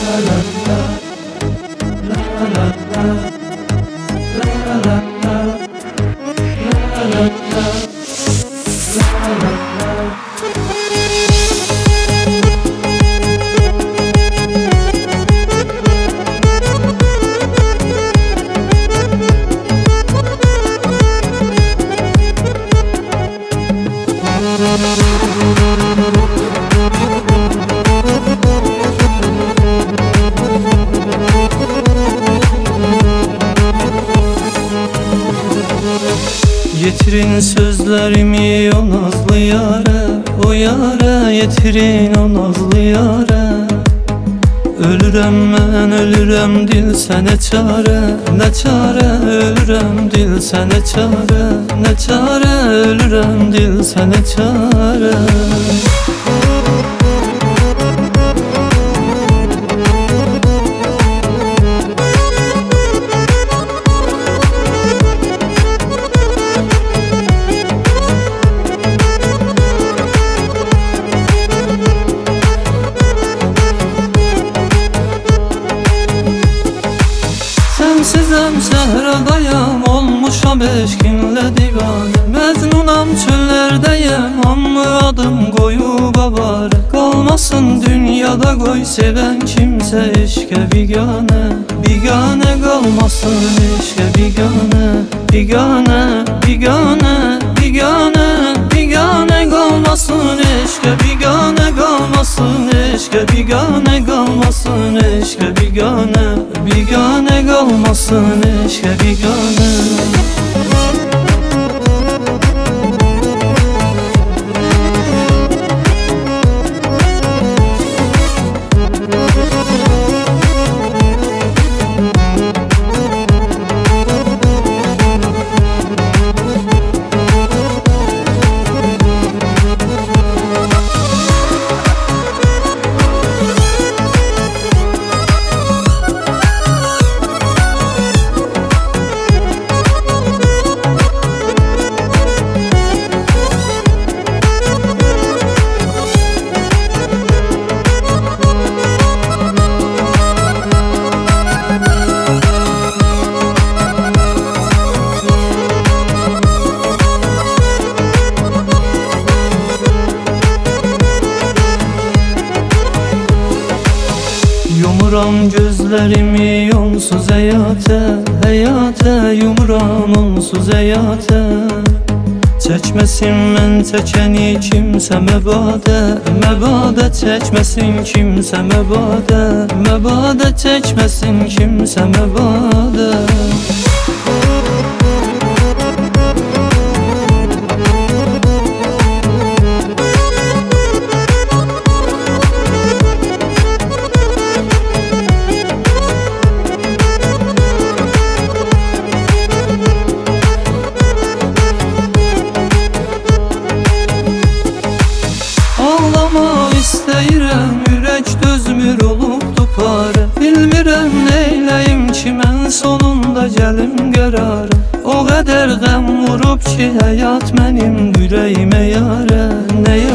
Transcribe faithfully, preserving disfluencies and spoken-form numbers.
Yetirin sözlerimi o nazlı yare, o yare yetirin o nazlı yare. Ölürem ben ölürem dil sene çare, ne çare ölürem dil sene çare, ne çare ölürem dil sene çare. Sensizem sehradayım, olmuşam eşkinle divane. Mecnunam çöllerdeyim, amma adım koyup avare. Kalmasın dünyada koy seven kimse eşke bigane. Bigane kalmasın eşke bigane. Bigane, bigane, bigane, bigane kalmasın eşke bigane. Kalmasın eşke bigane, kalmasın eşke bigane. Bigane kalmasın eşke bigane. Yumuram gözlerimi onsuz hayate, hayate yumuram onsuz hayate. Çekmesin men çekeni kimse mebade, mebade çekmesin kimse mebade, mebade çekmesin kimse mebade. İstəyirəm, ürək dözmür olubdu pare. Bilmirəm neyləyim ki mən sonunda gəlim qərara. O qədər qəm vurub ki həyat mənim ürəyimə yara. Nə